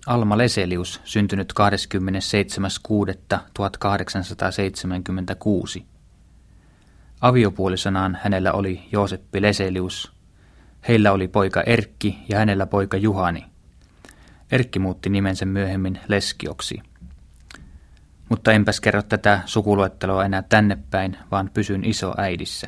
Alma Leselius, syntynyt 27.6.1876. Aviopuolisonaan hänellä oli Jooseppi Leselius. Heillä oli poika Erkki ja hänellä poika Juhani. Erkki muutti nimensä myöhemmin Leskioksi. Mutta enpäs kerro tätä sukuluetteloa enää tänne päin, vaan pysyn isoäidissä.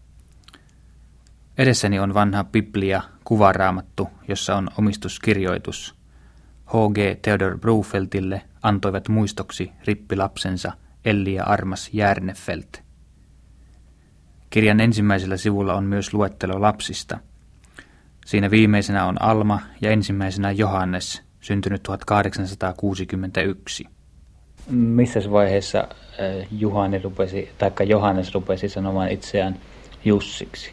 Edessäni on vanha Biblia, kuvaraamattu, jossa on omistuskirjoitus. H.G. Theodor Brufeltille antoivat muistoksi rippilapsensa Elli ja Armas Järnefelt. Kirjan ensimmäisellä sivulla on myös luettelo lapsista. Siinä viimeisenä on Alma ja ensimmäisenä Johannes, syntynyt 1861. Missä vaiheessa Johannes rupesi sanomaan itseään Jussiksi?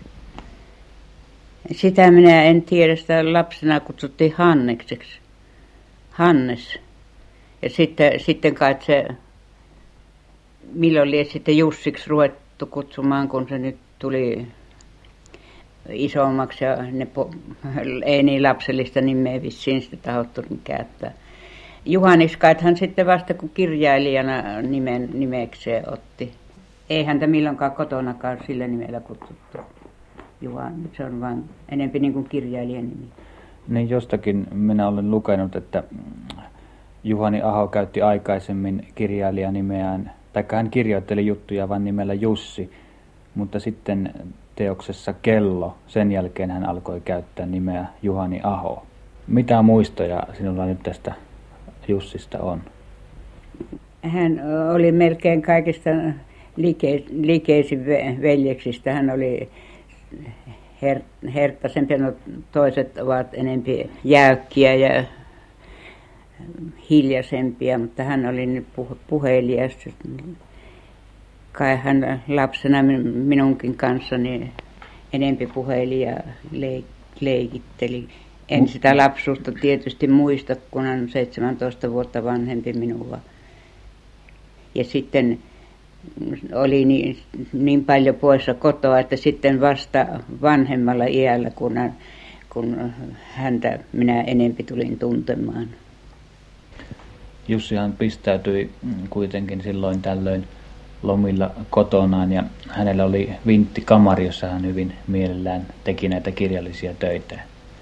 Sitä minä en tiedä, sitä lapsena kutsuttiin Hannekseksi. Hannes. Ja sitten kai se, milloin lie sitten Jussiksi ruvettu kutsumaan, kun se nyt tuli isommaksi ja ei niin lapsellista nimeä vissiin sitä tahdottu käyttää. Juhannis kaithan sitten vasta kun kirjailijana nimekseen otti. Ei häntä milloinkaan kotonakaan sillä nimellä kutsuttu. Juhani, se on vain enempi niin kuin kirjailijan nimi. Niin jostakin minä olen lukenut, että Juhani Aho käytti aikaisemmin kirjailijanimeään, tai hän kirjoitteli juttuja vain nimellä Jussi, mutta sitten teoksessa Kello, sen jälkeen hän alkoi käyttää nimeä Juhani Aho. Mitä muistoja sinulla nyt tästä Jussista on? Hän oli melkein kaikista likeisin veljeksistä. Hän oli herttasempi, no toiset ovat enempi jäykkiä ja hiljaisempia, mutta hän oli nyt puhelias. Kai hän lapsena minunkin kanssani enempi puheli ja leikitteli. En sitä lapsuutta tietysti muista, kun hän on 17 vuotta vanhempi minua. Ja sitten oli niin paljon poissa kotoa, että sitten vasta vanhemmalla iällä, kun häntä minä enempi tulin tuntemaan. Jussihan pistäytyi kuitenkin silloin tällöin lomilla kotonaan ja hänellä oli vinttikamari, jossa hän hyvin mielellään teki näitä kirjallisia töitä.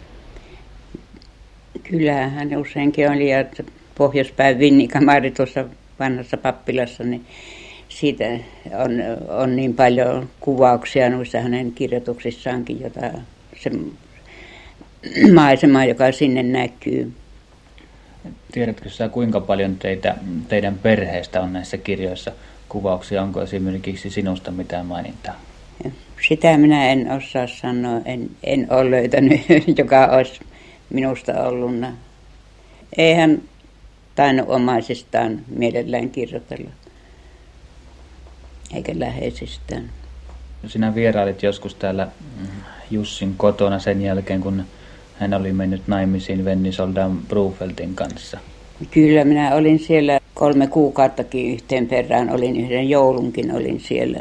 Kyllä hän useinkin oli, ja pohjoispäin vinnikamari tuossa vanhassa pappilassa, niin siitä on niin paljon kuvauksia noissa hänen kirjoituksissaankin, jota se maisema, joka sinne näkyy. Tiedätkö sä, kuinka paljon teidän perheestä on näissä kirjoissa kuvauksia? Onko esimerkiksi sinusta mitään mainintaa? Sitä minä en osaa sanoa. En ole löytänyt, joka olisi minusta ollut. Ei hän tainnut omaisistaan mielellään kirjoitella, eikä läheisistään. Sinä vierailit joskus täällä Jussin kotona sen jälkeen, kun hän oli mennyt naimisiin Vennisoldan Brufeltin kanssa. Kyllä, minä olin siellä 3 kuukauttakin yhteen perään. Olin yhden joulunkin olin siellä.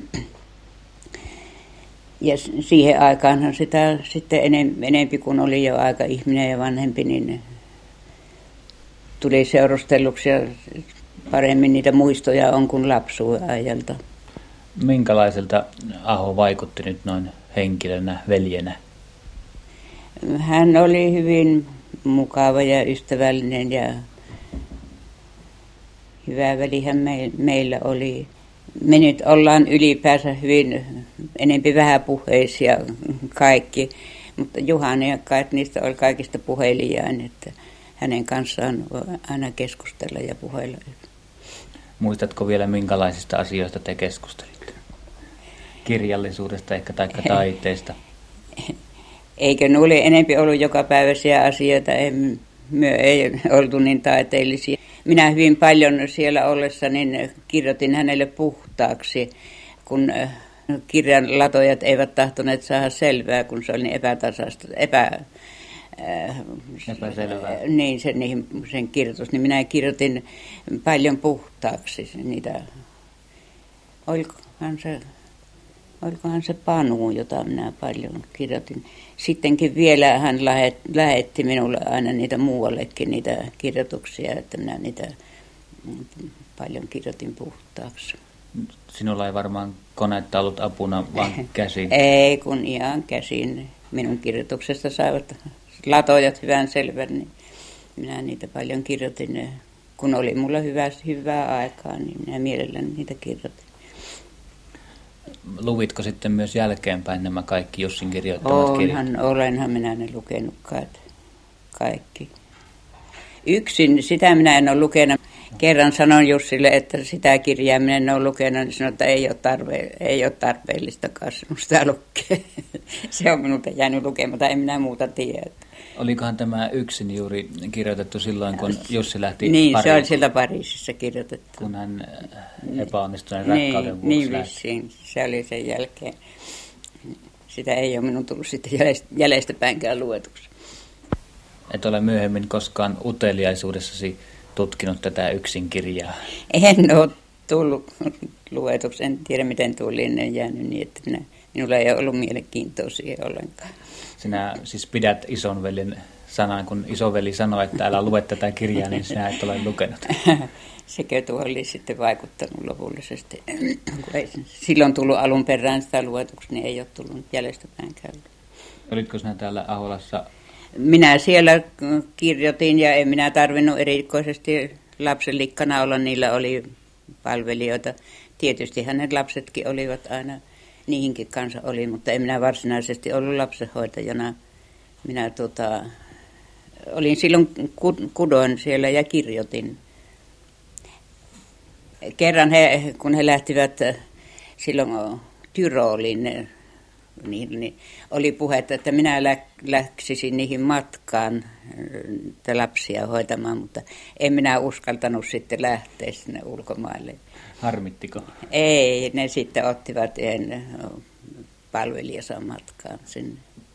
Ja siihen aikaanhan sitä sitten enempi, kun oli jo aika ihminen ja vanhempi, niin tuli seurustelluksi ja paremmin niitä muistoja on kuin lapsuuden ajalta. Minkälaiselta Aho vaikutti nyt noin henkilönä, veljenä? Hän oli hyvin mukava ja ystävällinen ja hyvä välihän meillä oli. Me nyt ollaan ylipäänsä hyvin enempi vähäpuheisia kaikki, mutta Juhani ja kai niistä oli kaikista puhelijain, että hänen kanssaan aina keskustella ja puhella. Muistatko vielä, minkälaisista asioista te keskustelitte? Kirjallisuudesta ehkä tai taiteesta? Eikö ne oli enempi ollut jokapäiväisiä asioita, ei oltu niin taiteellisia. Minä hyvin paljon siellä ollessa niin kirjoitin hänelle puhtaaksi, kun kirjan latojat eivät tahtoneet saada selvää, kun se oli niin epätasaista, epäselvää. Niin, sen kirjoitus, niin minä kirjoitin paljon puhtaaksi niitä. Olikohan se olikohan se Panu, jota minä paljon kirjoitin. Sittenkin vielä hän lähetti minulle aina niitä muuallekin niitä kirjoituksia, että minä niitä paljon kirjoitin puhtaaksi. Sinulla ei varmaan konetta ollut apuna, vaan käsin. Ei, kun ihan käsin. Minun kirjoituksesta saivat latojat hyvän selvän, niin minä niitä paljon kirjoitin. Kun oli mulla hyvää aikaa, niin minä mielelläni niitä kirjoitin. Luvitko sitten myös jälkeenpäin nämä kaikki Jussin kirjoittamat kirjat? Olenhan minä ne lukenut kaikki. Yksin, sitä minä en ole lukenut. Kerran sanoin Jussille, että sitä kirjaa minä en ole lukenut, niin sanoin, että ei ole tarpeellistakaan sitä lukea. Se on minulta jäänyt lukematta, en minä muuta tiedä. Olikohan tämä yksin juuri kirjoitettu silloin, kun Jussi lähti Niin, Pariisiin? se oli sieltä Pariisissa kirjoitettu. Kun hän epäonnistuneen rakkauden vuoksi niin vissiin, se oli sen jälkeen. Sitä ei ole minun tullut sitten jäljestäpäinkään luetuksi. Et ole myöhemmin koskaan uteliaisuudessasi tutkinut tätä yksin kirjaa? En ole tullut luetuksi, en tiedä miten tuo lienee jäänyt niin, että minulla ei ole ollut mielenkiintoa siihen ollenkaan. Sinä siis pidät isonveljen sanan, kun isoveli sanoi, että älä lue tätä kirjaa, niin sinä et ole lukenut. Sekö tuo oli sitten vaikuttanut lopullisesti. Kun ei silloin tullut alun perään sitä luetuksi, niin ei ole tullut jäljestäpäinkään. Olitko sinä täällä Aholassa? Minä siellä kirjoitin ja en minä tarvinnut erikoisesti lapsenlikkana olla, niillä oli palvelijoita. Tietysti hänen lapsetkin olivat aina, niihinkin kanssa oli, mutta en minä varsinaisesti ollut lapsenhoitajana. Minä olin silloin kudoin siellä ja kirjoitin. Kerran kun he lähtivät silloin Tyroliin, niin oli puhetta, että minä läksisin niihin matkaan lapsia hoitamaan, mutta en minä uskaltanut sitten lähteä sinne ulkomaille. Harmittiko? Ei, ne sitten ottivat yhden palvelijansa matkaan sinne.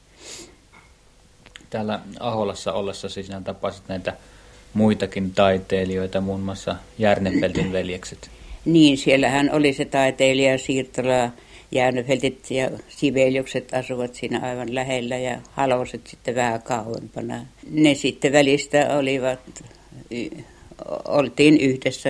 Täällä Aholassa ollessa siis sinä tapasit näitä muitakin taiteilijoita, muun muassa Järnefeltin veljekset. Niin, siellähän oli se taiteilija Siirtola, Järnefeltit ja Sibeliukset asuvat siinä aivan lähellä ja Haloset sitten vähän kauempana. Ne sitten välistä oltiin yhdessä.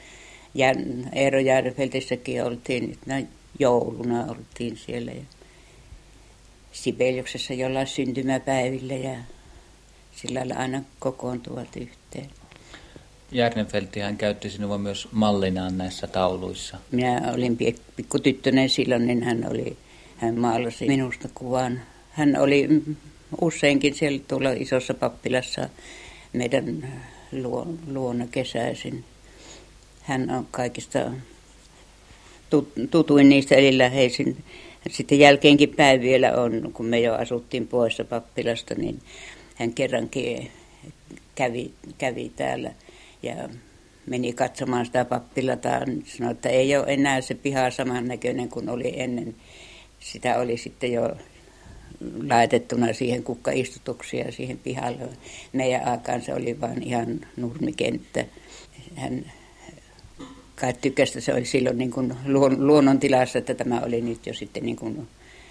Eero Järnefeltissäkin oltiin, jouluna oltiin siellä ja Sibeliuksessa jollain syntymäpäivillä ja sillä lailla aina kokoontuvat yhteen. Järnefeltihän käytti sinua myös mallinaan näissä tauluissa. Minä olin pikkutyttönen silloin, niin hän maalasi minusta kuvan. Hän oli useinkin siellä tuolla isossa pappilassa meidän luona kesäisin. Hän on kaikista tutuin niistä eli läheisin. Sitten jälkeenkin päin vielä on, kun me jo asuttiin poissa pappilasta, niin hän kerrankin kävi täällä ja meni katsomaan sitä pappilataan. Sanoi, että ei ole enää se piha samannäköinen kuin oli ennen. Sitä oli sitten jo laitettuna siihen kukkaistutuksia siihen pihalle. Meidän aikaan se oli vain ihan nurmikenttä. Hän kai tykkästä, se oli silloin niin kuin luonnontilassa, että tämä oli nyt jo sitten niin kuin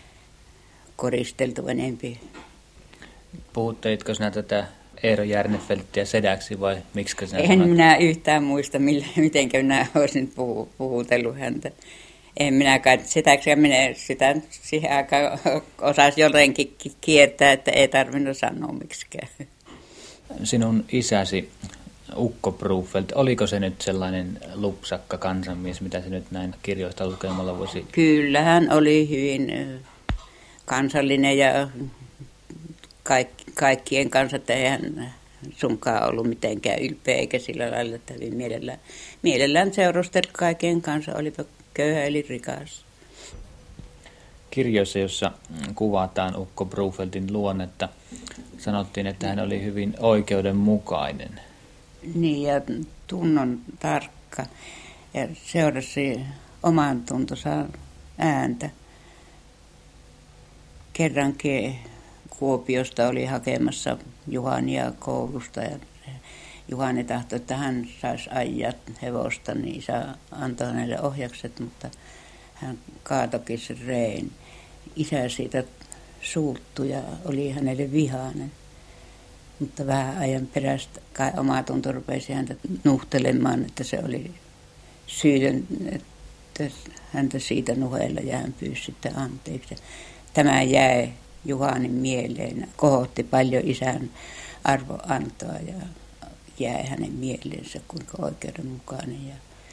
koristeltu enempi. Puhutteitko sinä tätä Eero Järnefelttiä sedäksi vai miksi sinä En sanoit? minä yhtään muista, miten minä olisin puhutellut häntä. En minä kai sedäksi, minä sitä siihen aikaan osasi jotenkin kiertää, että ei tarvinnut sanoa miksikään. Sinun isäsi Ukko Brufelt, oliko se nyt sellainen lupsakka kansanmies, mitä se nyt näin kirjoista lukemalla voisi? Kyllä, hän oli hyvin kansallinen ja kaikkien kanssa, että eihän sunkaan ollut mitenkään ylpeä eikä sillä lailla, että hyvin mielellään seurusteli kaiken kanssa, olipa köyhä eli rikas. Kirjoissa, jossa kuvataan Ukko Brufeltin luonnetta, sanottiin, että hän oli hyvin oikeudenmukainen. Niin, ja tunnon tarkka ja seurasi oman tuntonsa ääntä. Kerrankin Kuopiosta oli hakemassa Juhania koulusta ja Juhani tahtoi, että hän saisi ajaa hevosta, niin isä antoi hänelle ohjakset, mutta hän kaatoikin sen reen. Isä siitä suuttui ja oli hänelle vihainen. Mutta vähän ajan perästä kai omatunto rupesi häntä nuhtelemaan, että se oli syytön, että häntä siitä nuhella ja hän pyysi sitten anteeksi. Tämä jäi Juhanin mieleen, kohotti paljon isän arvoantoa ja jäi hänen mieleensä, kuinka oikeudenmukainen ja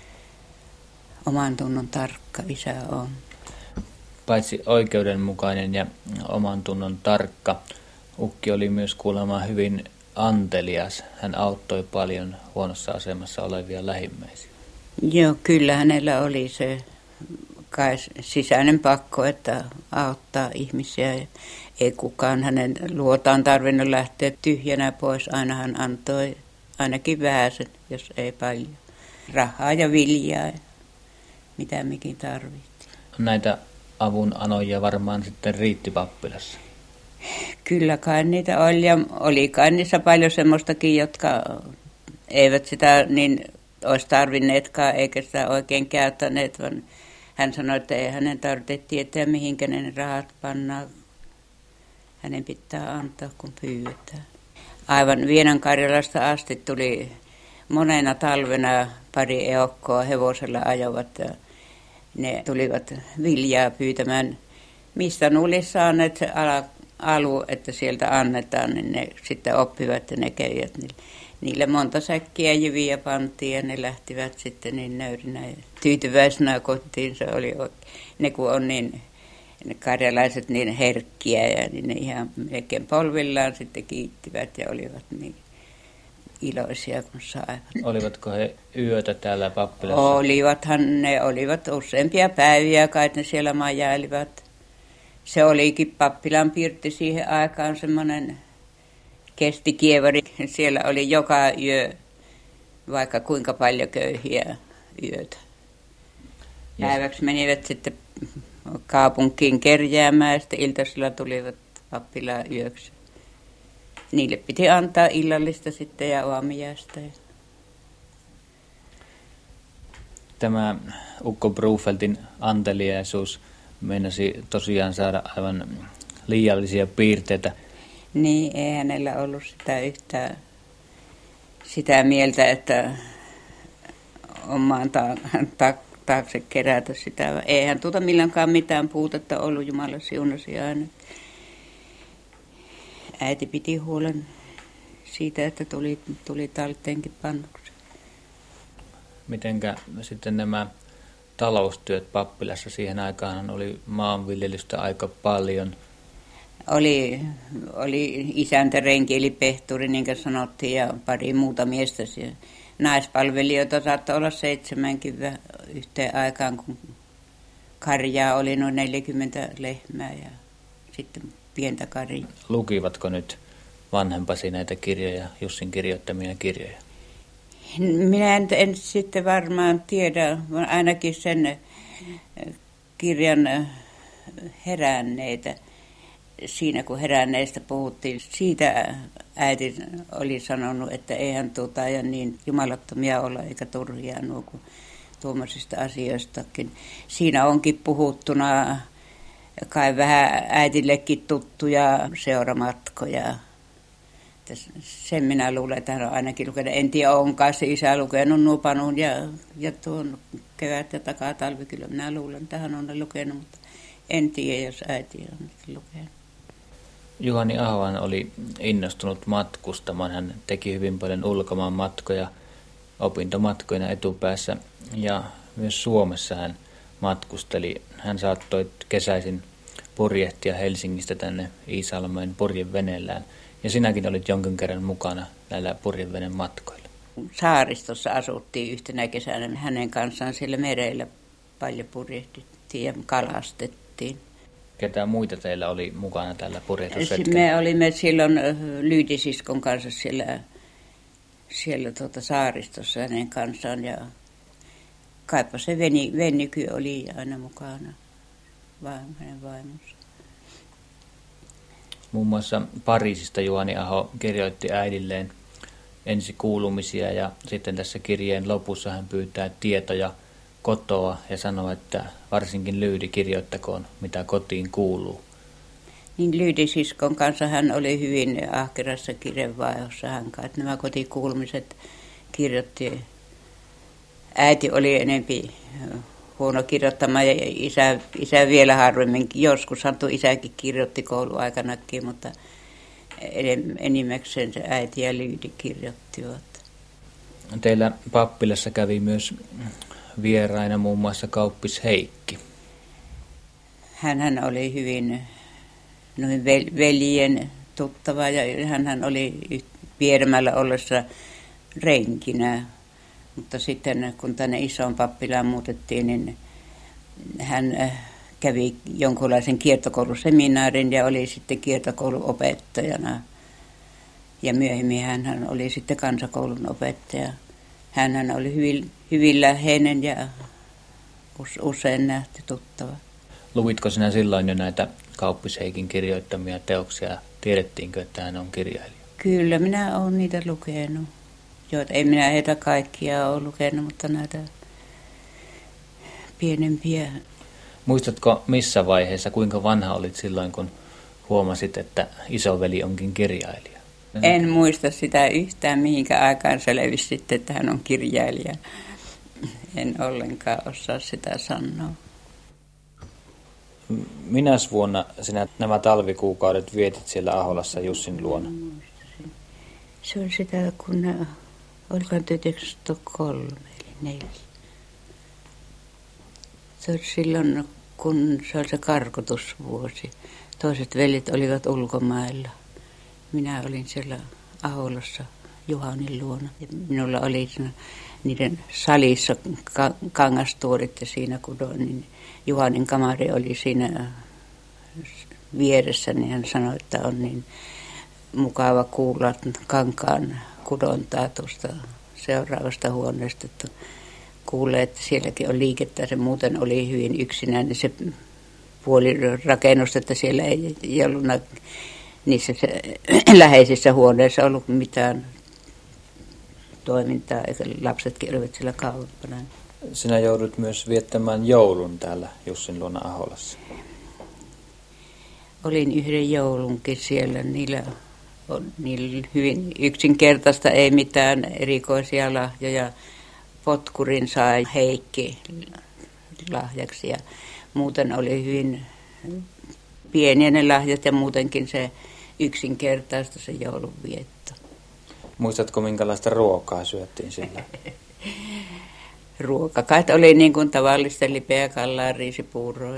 oman tunnon tarkka isä on. Paitsi oikeudenmukainen ja oman tunnon tarkka, ukki oli myös kuulemma hyvin antelias. Hän auttoi paljon huonossa asemassa olevia lähimmäisiä. Joo, kyllä hänellä oli se kai sisäinen pakko, että auttaa ihmisiä. Ei kukaan hänen luotaan tarvinnut lähteä tyhjänä pois. Aina hän antoi ainakin vähäsen, jos ei paljon. Rahaa ja viljaa, mitä mikin tarvittiin. Näitä avunanoja varmaan sitten riitti pappilassa. Kyllä kai niitä oli ja oli kai niissä paljon semmoistakin, jotka eivät sitä niin olisi tarvinneetkaan eikä sitä oikein käyttäneet, vaan hän sanoi, että ei hänen tarvitse tietää, mihinkä ne rahat pannaan. Hänen pitää antaa, kun pyydetään. Aivan Vienankarjalasta asti tuli monena talvena pari eukkoa hevosella ajoivat ja ne tulivat viljaa pyytämään. Mistä ne oli saaneet se alu, että sieltä annetaan, niin ne sitten oppivat ja ne kävivät. Niille monta säkkiä jyviä pantiin ja ne lähtivät sitten niin nöyrinä ja tyytyväisenä kotiin. Se oli, ne kun on niin, ne karjalaiset niin herkkiä ja niin ne ihan melkein polvillaan sitten kiittivät ja olivat niin iloisia kun saivat. Olivatko he yötä täällä pappilassa? Olivathan ne, olivat useampia päiviä kai ne siellä majailivat. Se olikin pappilan pirtti siihen aikaan semmoinen kestikievari. Siellä oli joka yö vaikka kuinka paljon köyhiä yötä. Päiväksi menivät sitten kaupunkiin kerjäämään ja sitten iltaisilla tulivat pappilaan yöksi. Niille piti antaa illallista sitten ja aamiaista. Tämä ukko Brofeldtin anteliaisuus meinasi tosiaan saada aivan liiallisia piirteitä. Niin, ei hänellä ollut sitä yhtään sitä mieltä, että omaan taakse kerätä sitä. Eihän milloinkaan mitään puutetta ollut, Jumala siunasi aina. Äiti piti huolen siitä, että tuli talteenkin pannuksi. Mitenkä sitten nämä taloustyöt pappilassa, siihen aikaan oli maanviljelystä aika paljon. Oli isäntä, renki eli pehturi, niin kuin sanottiin, ja pari muuta miestä. Naispalvelijoita saattoi olla 7 yhteen aikaan, kun karjaa oli noin 40 lehmää ja sitten pientä karjaa. Lukivatko nyt vanhempasi näitä kirjoja, Jussin kirjoittamia kirjoja? Minä en sitten varmaan tiedä, vaan ainakin sen kirjan heränneitä. Siinä kun heränneistä puhuttiin, siitä äiti oli sanonut, että eihän ja niin jumalattomia olla eikä turhia nuo kuin tuommoisista asioistakin. Siinä onkin puhuttuna kai vähän äitillekin tuttuja seuramatkoja. Sen minä luulen, että hän on ainakin lukenut. En tiedä, onkaan se isä lukenut nuo Panun ja tuon kevät ja takatalvi. Kyllä minä luulen, että hän on lukenut, mutta en tiedä, jos äiti on lukenut. Juhani Ahohan oli innostunut matkustamaan. Hän teki hyvin paljon ulkomaan matkoja opintomatkoina etupäässä ja myös Suomessa hän matkusteli. Hän saattoi kesäisin purjehtia Helsingistä tänne Iisalmeen purjeveneellään. Ja sinäkin olit jonkin kerran mukana näillä purjevenen matkoilla. Saaristossa asuttiin yhtenä kesänä hänen kanssaan siellä merellä. Paljon purjehdittiin ja kalastettiin. Ketä muita teillä oli mukana tällä purjehdushetkellä? Me olimme silloin Lyydisiskon kanssa siellä saaristossa hänen kanssaan. Ja kaipa se Vennyky oli aina mukana, hänen vaimonsa. Muun muassa Pariisista Juhani Aho kirjoitti äidilleen ensikuulumisia ja sitten tässä kirjeen lopussa hän pyytää tietoja kotoa ja sanoi, että varsinkin Lyydi kirjoittakoon, mitä kotiin kuuluu. Niin Lyydi-siskon kanssa hän oli hyvin ahkerassa kirjeenvaihdossa. Hän kanssa nämä kotikuulumiset kirjoitti. Äiti oli enempi huono kirjoittamaan ja isä vielä harvemmin. Joskus isäkin kirjoitti kouluaikanakin, mutta enimmäkseen se äiti ja Lyydi kirjoittivat. Teillä pappilassa kävi myös vieraina muun muassa kauppis Heikki. Hänhän oli hyvin noin veljen tuttava ja hän oli Vieremällä ollessa renkinä. Mutta sitten kun tänne isoon pappilaan muutettiin, niin hän kävi jonkunlaisen kiertokouluseminaarin ja oli sitten kiertokouluopettajana. Ja myöhemmin hän oli sitten kansakoulun opettaja. Hän oli hyvin läheinen ja usein nähty tuttava. Luvitko sinä silloin jo näitä kauppis Heikin kirjoittamia teoksia? Tiedettiinkö, että hän on kirjailija? Kyllä, minä olen niitä lukenut. Ei minä heitä kaikkia ole lukenut, mutta näitä pienempiä. Muistatko missä vaiheessa, kuinka vanha olit silloin, kun huomasit, että isoveli onkin kirjailija? En muista sitä yhtään, mihinkä aikaan selvisi sitten, että hän on kirjailija. En ollenkaan osaa sitä sanoa. Minäs vuonna sinä nämä talvikuukaudet vietit siellä Aholassa Jussin luona? Se oli sitä, kun olikohan 1903 eli 4. Se oli silloin, kun se oli se karkotusvuosi. Toiset veljet olivat ulkomailla. Minä olin siellä Aholassa Juhanin luona. Ja minulla oli niiden salissa kangastuorit ja siinä kudoin, niin Juhanin kamari oli siinä vieressä, niin hän sanoi, että on niin mukava kuulla kankaan kudontaa tuosta seuraavasta huoneesta, että kuulee, että sielläkin on liikettä. Se muuten oli hyvin yksinäinen se puoli rakennusta, että siellä ei ollut niissä läheisissä huoneissa ollut mitään toimintaa, eikä lapsetkin olivat siellä kauempana. Sinä joudut myös viettämään joulun täällä Jussin luona Aholassa. Olin yhden joulunkin siellä. Niillä hyvin yksinkertaista, ei mitään erikoisia lahjoja. Potkurin sai Heikki lahjaksi ja muuten oli hyvin pieniä ne lahjat ja muutenkin se yksinkertaista se joulunvietto. Muistatko, minkälaista ruokaa syöttiin sillä? Ruokakait oli niin kuin tavallista lipeä, kallaa, riisipuuroa.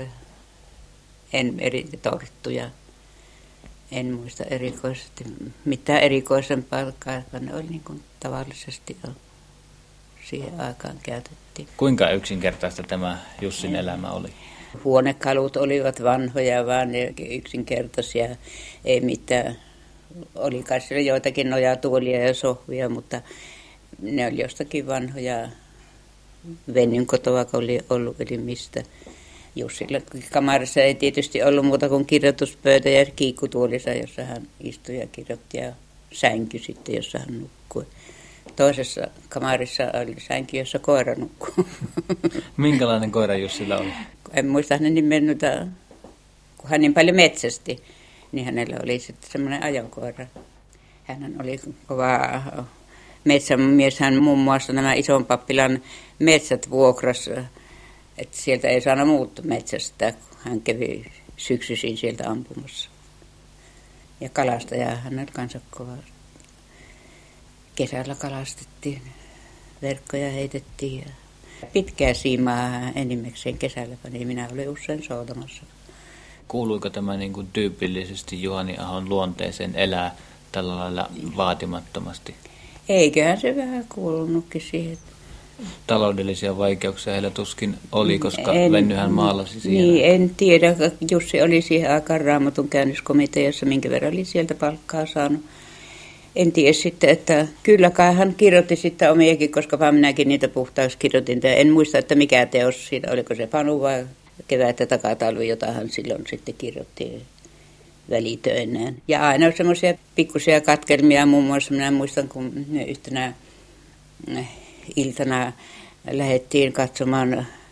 En eri torttuja. En muista erikoisesti mitään erikoisempaa, vaan ne oli niin kuin tavallisesti siihen aikaan käytettiin. Kuinka yksinkertaista tämä Jussin elämä oli? Huonekalut olivat vanhoja, vaan yksinkertaisia, ei mitään. Oli kai siellä joitakin nojatuolia ja sohvia, mutta ne oli jostakin vanhoja Vennyn kotoa, kun oli ollut, eli mistä. Jussilla kamarissa ei tietysti ollut muuta kuin kirjoituspöytä ja kiikkutuolissa, jossa hän istui ja kirjoitti, ja sänky sitten, jossa hän nukkui. Toisessa kamarissa oli sänky, jossa koira nukkui. Minkälainen koira Jussilla oli? En muista hänen nimen, kun hän niin paljon metsästi, niin hänellä oli sitten semmoinen ajokoira. Hän oli kova metsämies, hän muun muassa nämä ison pappilan metsät vuokrasi, että sieltä ei saanut muut metsästä, kun hän kävi syksyisin sieltä ampumassa. Ja kalastaja hän oli kanssa kova. Kesällä kalastettiin, verkkoja heitettiin ja pitkää siimaa enimmäkseen kesällä, niin minä olin usein soutamassa. Kuuluiko tämä niin kuin tyypillisesti Juhani Ahon luonteeseen elää tällä lailla vaatimattomasti? Eiköhän se vähän kuulunutkin siihen. Taloudellisia vaikeuksia heillä tuskin oli, koska Vennyhän maalasi siihen. Niin, en tiedä. Jussi oli siihen aikaan Raamatun käännöskomiteassa, minkä verran oli sieltä palkkaa saanut. En tiedä sitten, että kyllä kai hän kirjoitti sitten omiakin, koska minäkin niitä puhtaaksi kirjoitin. En muista, että mikä teos siitä, oliko se Panu vai Kevät ja takatalvi, jota hän silloin sitten kirjoitti välitöinään. Ja aina semmoisia pikkuisia katkelmia, muun muassa minä muistan, kun yhtenä iltana lähdettiin katsomaan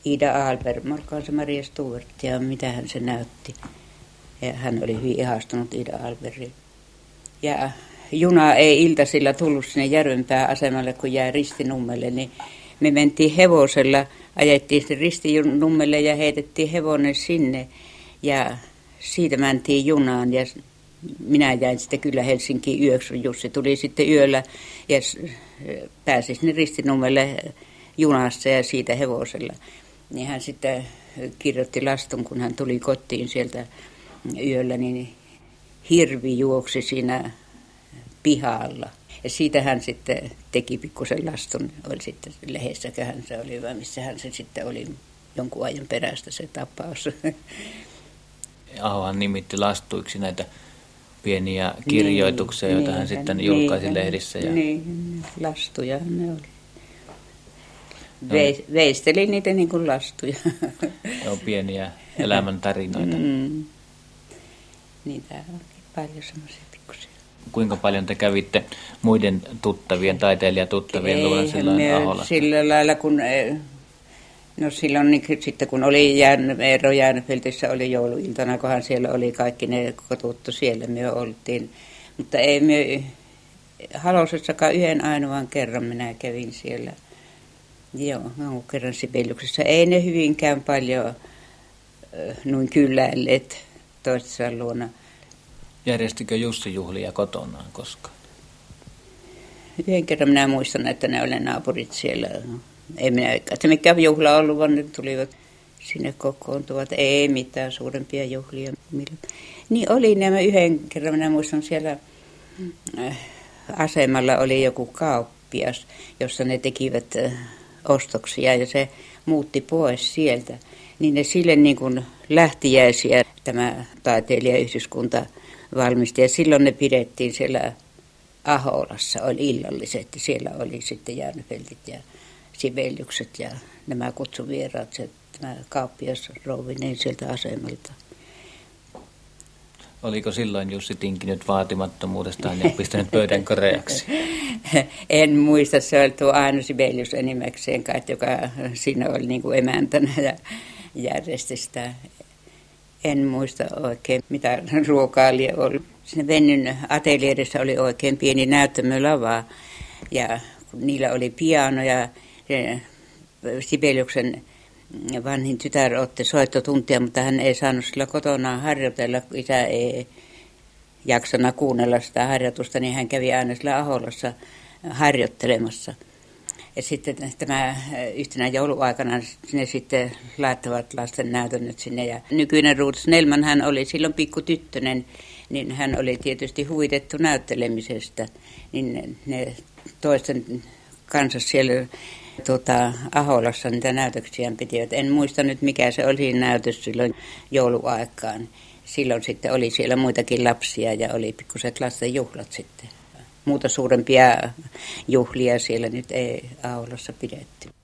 Ida Alberg, Morkaansa Maria Stuart ja mitähän se näytti. Ja hän oli hyvin ihastunut Ida Albergiin. Ja juna ei iltasilla tullut sinne Järvenpään asemalle, kun jäi Ristinummelle, niin me mentiin hevosella, ajettiin sitten Ristinummelle ja heitettiin hevonen sinne. Ja siitä mentiin junaan ja minä jäin sitten kyllä Helsinkiin yöksi. Jussi tuli sitten yöllä ja pääsi sinne Ristinummelle junassa ja siitä hevosella. Niin hän sitten kirjoitti lastun, kun hän tuli kotiin sieltä yöllä, niin hirvi juoksi siinä pihalla. Ja siitä hän sitten teki pikkusen lastun, oli sitten lehdessäköhän se oli, vai missä hän se sitten oli jonkun ajan perästä se tapaus. Ahohan nimitti lastuiksi näitä pieniä kirjoituksia, joita hän sitten julkaisi lehdissä. Ja... Niin, lastuja ne oli. Veistelin niitä niin kuin lastuja. Joo, pieniä elämäntarinoita. Niitä on paljon semmoisia pikkuisia. Kuinka paljon te kävitte muiden tuttavien, taiteilijatuttavien luona silloin Aholassa? Sillä lailla, kun... No silloin niin, sitten kun oli Eero Järnfeltissä oli jouluiltana, kunhan siellä oli kaikki ne kotuttu siellä me oltiin. Mutta ei me Halosessakaan yhden ainoan kerran minä kävin siellä. Joo, kerran Sibeliuksessa. Ei ne hyvinkään paljon noin kylläilleet toistensa luona. Järjestikö Jussi juhlia kotonaan koskaan? Yhden kerran minä muistan, että ne oli naapurit siellä. Ei minä, että mikään juhla ollut, vaan ne tulivat sinne kokoontuvat. Ei mitään suurempia juhlia. Niin oli nämä yhden kerran, minä muistan siellä asemalla oli joku kauppias, jossa ne tekivät ostoksia ja se muutti pois sieltä. Niin ne sille niin kuin lähtiäisiä tämä taiteilijayhdyskunta valmisti ja silloin ne pidettiin siellä Aholassa, oli illalliset ja siellä oli sitten Järnfeltit ja Sibeliukset ja nämä kutsuvieraat, se, tämä kauppias Rouvinen sieltä asemalta. Oliko silloin Jussi tinkinyt vaatimattomuudestaan ja pistänyt pöydän koreaksi? En muista, se oli tuo Aino Sibelius enimmäkseen kai, joka siinä oli niin kuin emäntänä ja järjesti sitä. En muista oikein, mitä ruokaa oli. Siinä Vennyn atelierissa oli oikein pieni näyttämölava ja niillä oli piano ja Sibeliuksen vanhin tytär otti soittotuntia, mutta hän ei saanut sillä kotonaan harjoitella. Isä ei jaksanut kuunnella sitä harjoitusta, niin hän kävi aina sillä Aholassa harjoittelemassa. Ja sitten tämä yhtenä jouluaikana ne sitten laittavat lasten näytännöt sinne. Ja nykyinen Ruut Snellman, hän oli silloin pikkutyttönen, niin hän oli tietysti huvitettu näyttelemisestä. Niin ne toisten kanssa siellä Aholassa niitä näytöksiä pitivät. En muista nyt mikä se oli näytös silloin jouluaikaan. Silloin sitten oli siellä muitakin lapsia ja oli pikkuset lasten juhlat sitten. Muuta suurempia juhlia siellä nyt ei Aholassa pidetty.